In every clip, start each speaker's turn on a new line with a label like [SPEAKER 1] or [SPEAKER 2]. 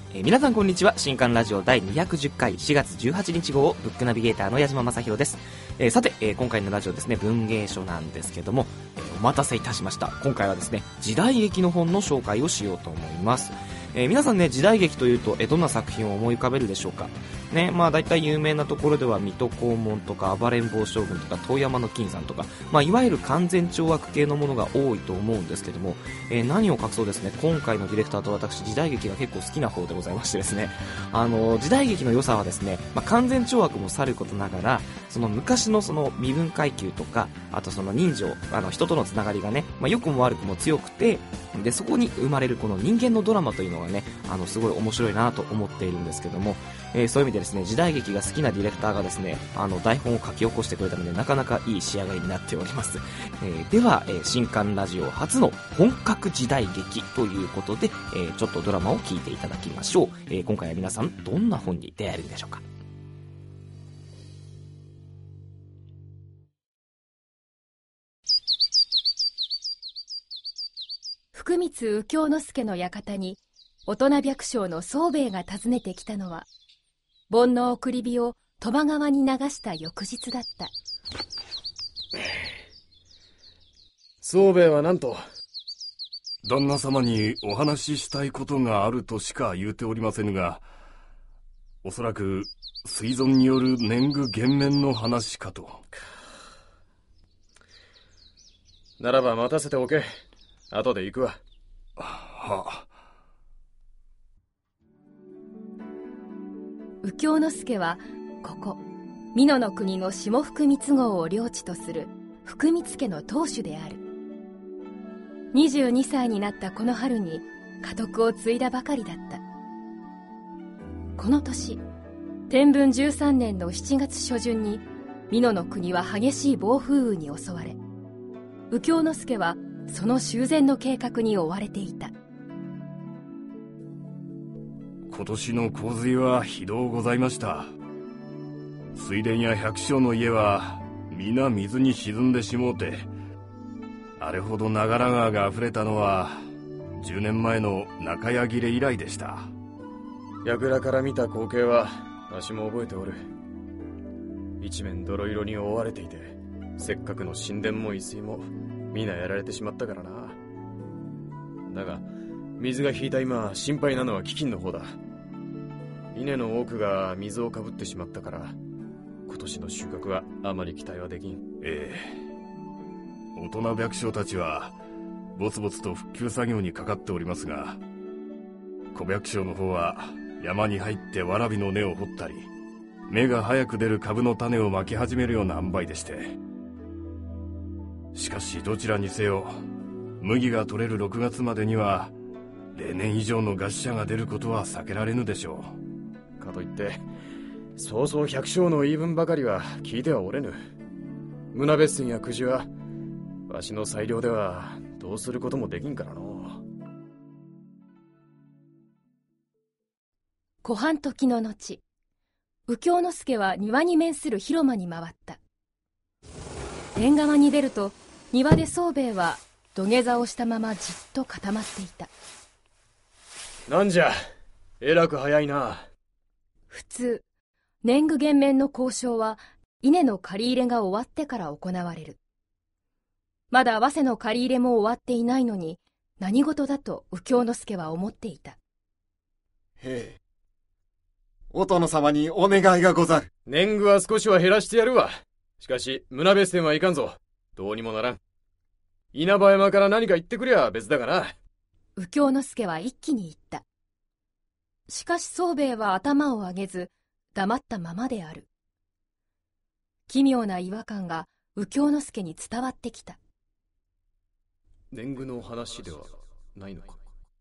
[SPEAKER 1] 皆さんこんにちは。新刊ラジオ第210回4月18日号ブックナビゲーターの矢島正宏です。さて、今回のラジオですね、文芸書なんですけども、お待たせいたしました。今回はですね、時代劇の本の紹介をしようと思います。皆さんね、時代劇というとどんな作品を思い浮かべるでしょうかね。まあ大体有名なところでは水戸黄門とか暴れん坊将軍とか遠山の金さんとか、いわゆる完全懲悪系のものが多いと思うんですけども、何を隠そうですね、今回のディレクターと私、時代劇が結構好きな方でございましてですね、時代劇の良さはですね、完全懲悪もさることながら、その昔のその身分階級とか、あとその人情、人とのつながりがね、良くも悪くも強くて、でそこに生まれるこの人間のドラマというのがね、すごい面白いなと思っているんですけども、そういう意味でですね、時代劇が好きなディレクターがですね、台本を書き起こしてくれたので、なかなかいい仕上がりになっております。では、新刊ラジオ初の本格時代劇ということで、ちょっとドラマを聞いていただきましょう。今回は皆さんどんな本に出会えるんでしょうか。
[SPEAKER 2] 福光右京之助の館に大人百姓の宗兵衛が訪ねてきたのは、盆の送り火を鳥羽川に流した翌日だった。
[SPEAKER 3] 宗兵衛はなんと？
[SPEAKER 4] 旦那様にお話ししたいことがあるとしか言うておりませぬが、おそらく水存による年貢減免の話かと。
[SPEAKER 3] ならば待たせておけ。後で行くわ。
[SPEAKER 4] はあ。
[SPEAKER 2] 右京之助はここ美濃の国の下福光郷を領地とする福光家の当主である。22歳になったこの春に家督を継いだばかりだった。この年、天文13年の7月初旬に美濃の国は激しい暴風雨に襲われ、右京之助はその修繕の計画に追われていた。
[SPEAKER 4] 今年の洪水はひどうございました。水田や百姓の家は皆水に沈んでしもうて、あれほど長良川が溢れたのは10年前の中谷切れ以来でした。
[SPEAKER 3] 櫓から見た光景はわしも覚えておる。一面泥色に覆われていて、せっかくの神殿も遺水も皆やられてしまったからな。だが水が引いた今、心配なのは飢饉の方だ。稲の多くが水をかぶってしまったから、今年の収穫はあまり期待はできん。
[SPEAKER 4] 大人百姓たちはぼつぼつと復旧作業にかかっておりますが、小百姓の方は山に入ってわらびの根を掘ったり、芽が早く出る株の種をまき始めるような塩梅でして、しかしどちらにせよ麦が取れる6月までには例年以上の餓死者が出ることは避けられぬでしょ
[SPEAKER 3] う。かといってそうそう百姓の言い分ばかりは聞いてはおれぬ。村別線やくじはわしの裁量ではどうすることもできんからの。
[SPEAKER 2] 小半時の後、右京之助は庭に面する広間に回った。縁側に出ると、庭で宗兵衛は土下座をしたままじっと固まっていた。
[SPEAKER 3] なんじゃ、えらく早いな。
[SPEAKER 2] 普通、年貢減免の交渉は稲の借り入れが終わってから行われる。まだ早生の借り入れも終わっていないのに、何事だと右京之助は思っていた。
[SPEAKER 5] へえ、お殿様にお願いがござる。
[SPEAKER 3] 年貢は少しは減らしてやるわ。しかし村別線はいかんぞ。どうにもならん。稲葉山から何か言ってくりゃ別だがな。
[SPEAKER 2] 右京之助は一気に言った。しかし宗兵衛は頭を上げず黙ったままである。奇妙な違和感が右京之助に伝わってきた。
[SPEAKER 3] 年貢の話ではないのか。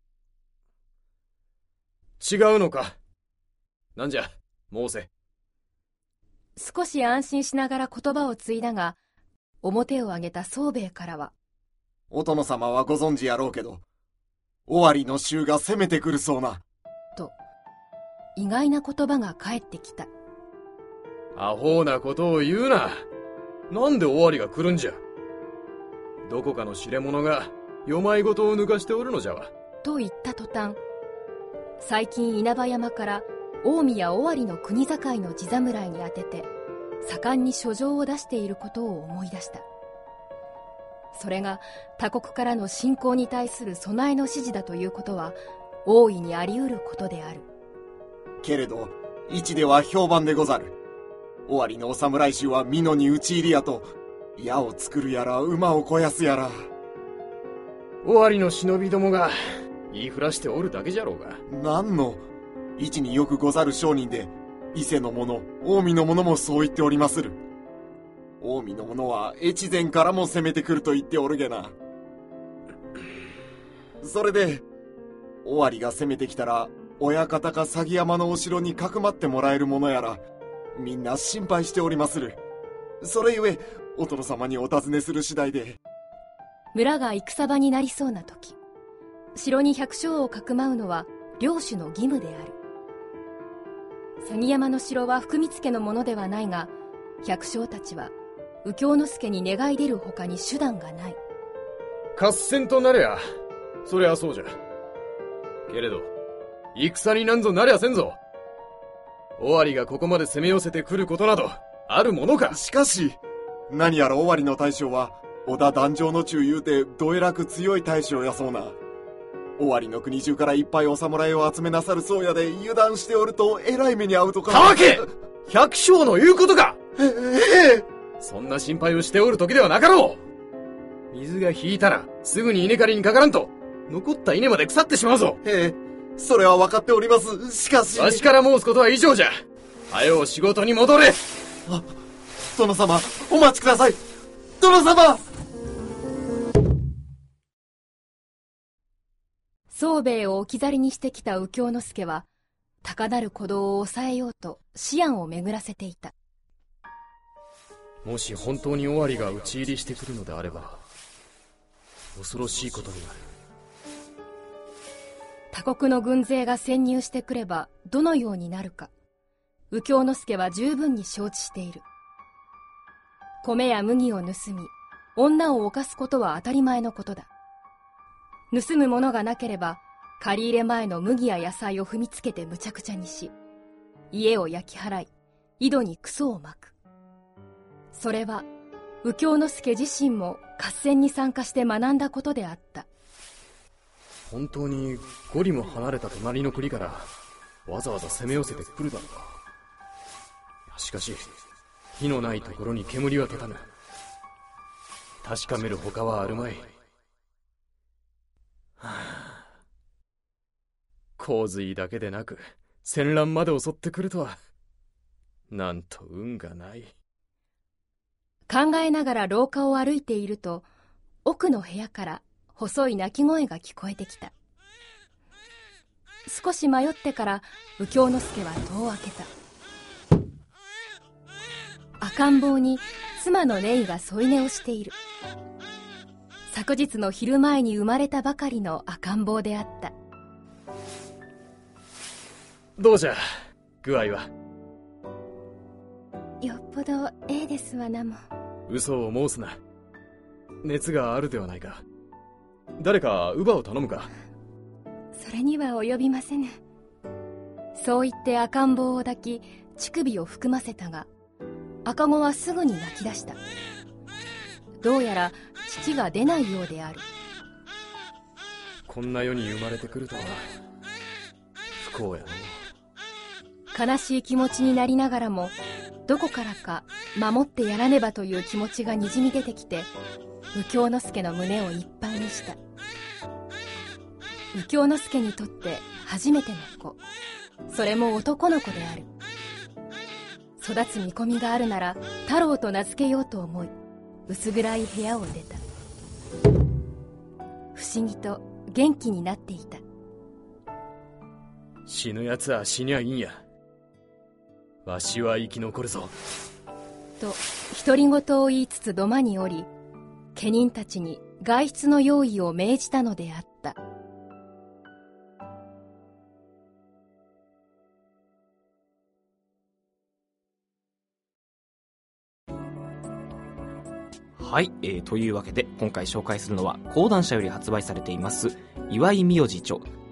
[SPEAKER 3] 違うのか。なんじゃ、申せ。
[SPEAKER 2] 少し安心しながら言葉を継いだが、表を上げた宗兵衛からは、
[SPEAKER 5] お殿様はご存知やろうけど、尾張の衆が攻めてくるそうな。
[SPEAKER 2] と、意外な言葉が返ってきた。
[SPEAKER 3] アホなことを言うな。なんで尾張が来るんじゃ。どこかの知れ者が世まいごとを抜かしておるのじゃわ。
[SPEAKER 2] と言った途端、 最近稲葉山から近江や尾張の国境の地侍に宛てて盛んに書状を出していることを思い出した。それが他国からの侵攻に対する備えの指示だということは大いにあり得ることである。
[SPEAKER 5] けれど市では評判でござる。尾張のお侍衆は美濃に討ち入りやと、矢を作るやら馬を肥やすやら。
[SPEAKER 3] 尾張の忍びどもが言いふらしておるだけじゃろうが。
[SPEAKER 5] なんの、市によくござる商人で、伊勢の者、近江の者もそう言っておりまする。近江の者は越前からも攻めてくると言っておるげな。それで尾張が攻めてきたら、親方か鷺山のお城にかくまってもらえるものやら、みんな心配しておりまする。それゆえお殿様にお尋ねする次第で。
[SPEAKER 2] 村が戦場になりそうな時、城に百姓をかくまうのは領主の義務である。鷺山の城は福光家のものではないが、百姓たちは右京之助に願い出るほかに手段がない。
[SPEAKER 3] 合戦となりゃそりゃそうじゃ。けれど戦になんぞなりゃせんぞ。尾張がここまで攻め寄せてくることなどあるものか。
[SPEAKER 5] しかし何やら尾張の大将は織田壇上の中言うてどえらく強い大将やそうな。尾張の国中からいっぱいお侍を集めなさるそうやで、油断しておるとえらい目に遭うとか。
[SPEAKER 3] たわけ百姓の言うことか。
[SPEAKER 5] え
[SPEAKER 3] そんな心配をしておる時ではなかろう。水が引いたらすぐに稲刈りにかからんと残った稲まで腐ってしまうぞ。
[SPEAKER 5] それは分かっております。しかし
[SPEAKER 3] わしから申すことは以上じゃ。はよう仕事に戻れ。
[SPEAKER 5] 殿様、お待ちください。殿様。
[SPEAKER 2] 宗兵衛を置き去りにしてきた右京之助は、高なる鼓動を抑えようと思案を巡らせていた。
[SPEAKER 3] もし本当に尾張が討ち入りしてくるのであれば、恐ろしいことになる。
[SPEAKER 2] 他国の軍勢が潜入してくればどのようになるか、右京之助は十分に承知している。米や麦を盗み、女を犯すことは当たり前のことだ。盗むものがなければ、借り入れ前の麦や野菜を踏みつけてむちゃくちゃにし、家を焼き払い、井戸にクソをまく。それは右京之助自身も合戦に参加して学んだことであった。
[SPEAKER 3] 本当に5里も離れた隣の国からわざわざ攻め寄せてくるだろうか。しかし火のないところに煙は立たぬ。確かめるほかはあるまい。洪水だけでなく戦乱まで襲ってくるとは、なんと運がない。
[SPEAKER 2] 考えながら廊下を歩いていると、奥の部屋から細い鳴き声が聞こえてきた。少し迷ってから右京之助は戸を開けた。赤ん坊に妻のネイが添い寝をしている。昨日の昼前に生まれたばかりの赤ん坊であった。
[SPEAKER 3] どうじゃ具合は。
[SPEAKER 2] よっぽどええですわなも。
[SPEAKER 3] 嘘を申すな。熱があるではないか。誰か乳母を頼むか。
[SPEAKER 2] それには及びませぬ。そう言って赤ん坊を抱き乳首を含ませたが、赤子はすぐに泣き出した。どうやら父が出ないようである。
[SPEAKER 3] こんな世に生まれてくるとは不幸や
[SPEAKER 2] の。悲しい気持ちになりながらも、どこからか守ってやらねばという気持ちがにじみ出てきて、右京之助の胸をいっぱいにした。右京之助にとって初めての子、それも男の子である。育つ見込みがあるなら太郎と名付けようと思い、薄暗い部屋を出た。不思議と元気になっていた。
[SPEAKER 3] 死ぬやつは死にゃいいんや。わしは生き残るぞ。
[SPEAKER 2] と独り言を言いつつ土間に降り、家人たちに外出の用意を命じたのであった。
[SPEAKER 1] はい、というわけで今回紹介するのは講談社より発売されています岩井名字著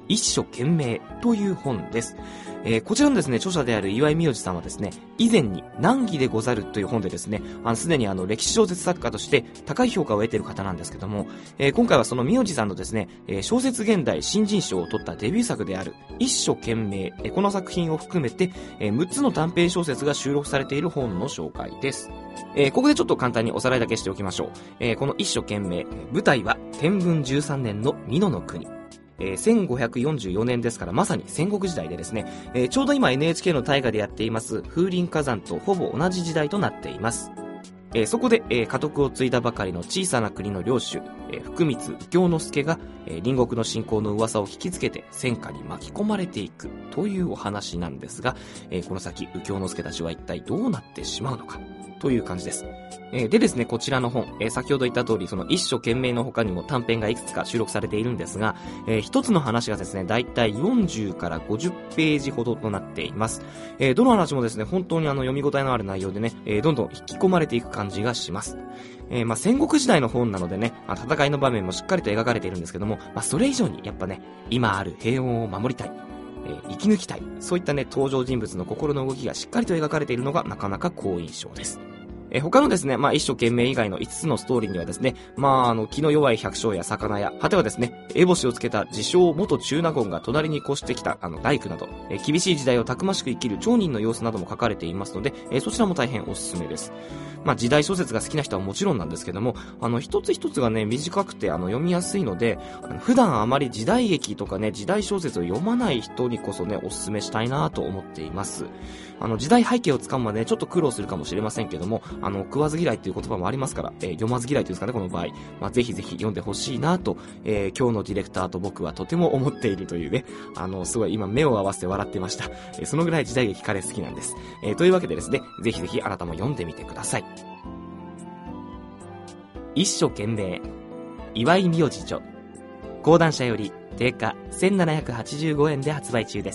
[SPEAKER 1] 一生懸命という本です。こちらのですね、著者である岩井明治さんはですね、以前に難儀でござるという本でですね、すでに歴史小説作家として高い評価を得ている方なんですけども、今回はその明治さんのですね、小説現代新人賞を取ったデビュー作である一生懸命、この作品を含めて、6つの短編小説が収録されている本の紹介です。ここでちょっと簡単におさらいだけしておきましょう。この一生懸命、舞台は天文13年の美濃の国。1544年ですからまさに戦国時代でですね、ちょうど今 NHK の大河でやっています風林火山とほぼ同じ時代となっています。そこで、家督を継いだばかりの小さな国の領主、福光右京之助が、隣国の侵攻の噂を聞きつけて戦火に巻き込まれていくというお話なんですが、この先右京之助たちは一体どうなってしまうのかという感じです。でですね、こちらの本、先ほど言った通り、その一生懸命の他にも短編がいくつか収録されているんですが、一つの話がですね、だいたい40から50ページほどとなっています。どの話もですね、本当に読み応えのある内容でね、どんどん引き込まれていく感じがします。戦国時代の本なのでね、戦いの場面もしっかりと描かれているんですけども、それ以上にやっぱね、今ある平穏を守りたい。生き抜きたい。そういったね、登場人物の心の動きがしっかりと描かれているのがなかなか好印象です。他のですね、一生懸命以外の5つのストーリーにはですね、気の弱い百姓や魚や、果てはですね、烏帽子をつけた自称元中納言が隣に越してきた大工など、厳しい時代をたくましく生きる町人の様子なども書かれていますので、そちらも大変おすすめです。時代小説が好きな人はもちろんなんですけども、一つ一つがね、短くて読みやすいので、普段あまり時代劇とかね、時代小説を読まない人にこそね、おすすめしたいなと思っています。時代背景をつかむまで、ね、ちょっと苦労するかもしれませんけども、食わず嫌いっていう言葉もありますから、読まず嫌いというんですかね、この場合。ぜひぜひ読んでほしいなと、今日のディレクターと僕はとても思っているというね、すごい今目を合わせて笑ってました。そのぐらい時代劇彼好きなんです。というわけでですね、ぜひぜひあなたも読んでみてください。一生懸命、岩井明治著。講談社より定価1785円で発売中です。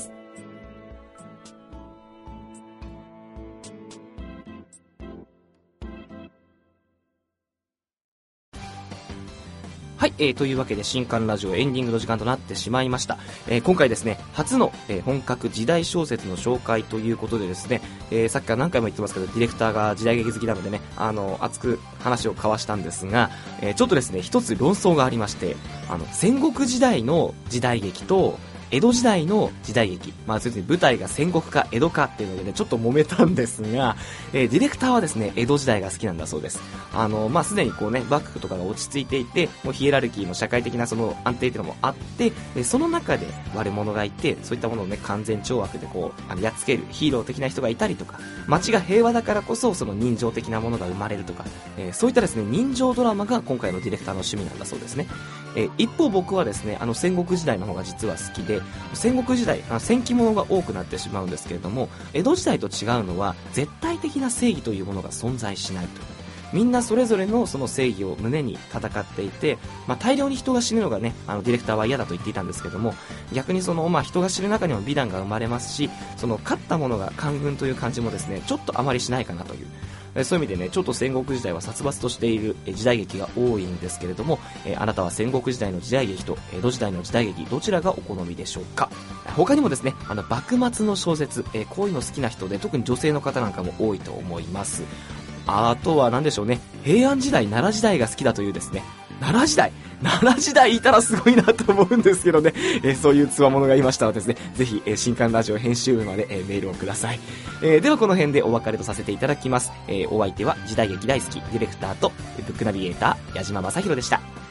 [SPEAKER 1] はい、というわけで新刊ラジオエンディングの時間となってしまいました。今回ですね、初の、本格時代小説の紹介ということでですね、さっきから何回も言ってますけど、ディレクターが時代劇好きなのでね、熱く話を交わしたんですが、ちょっとですね、一つ論争がありまして、戦国時代の時代劇と、江戸時代の時代劇、つまり舞台が戦国か江戸かっていうのでね、ちょっと揉めたんですが、ディレクターはですね、江戸時代が好きなんだそうです。すでにこうね、幕府とかが落ち着いていて、もうヒエラルキーの社会的なその安定っていうのもあって、その中で悪者がいて、そういったものをね、完全懲悪でこう、やっつけるヒーロー的な人がいたりとか、街が平和だからこそその人情的なものが生まれるとか、そういったですね、人情ドラマが今回のディレクターの趣味なんだそうですね。一方僕はですね、戦国時代の方が実は好きで、戦国時代、戦記物が多くなってしまうんですけれども、江戸時代と違うのは絶対的な正義というものが存在しないと。みんなそれぞれのその正義を胸に戦っていて、大量に人が死ぬのがね、ディレクターは嫌だと言っていたんですけども、逆にその、人が死ぬ中にも美談が生まれますし、その勝った者が官軍という感じもですね、ちょっとあまりしないかなという。そういう意味でね、ちょっと戦国時代は殺伐としている時代劇が多いんですけれども、あなたは戦国時代の時代劇と江戸時代の時代劇、どちらがお好みでしょうか。他にもですね、幕末の小説、こういうの好きな人で、特に女性の方なんかも多いと思います。あとは何でしょうね、平安時代、奈良時代が好きだというですね、奈良時代いたらすごいなと思うんですけどね、そういう強者がいましたらですね、ぜひ、新刊ラジオ編集部まで、メールをください。ではこの辺でお別れとさせていただきます。お相手は時代劇大好きディレクターとブックナビゲーター矢島正宏でした。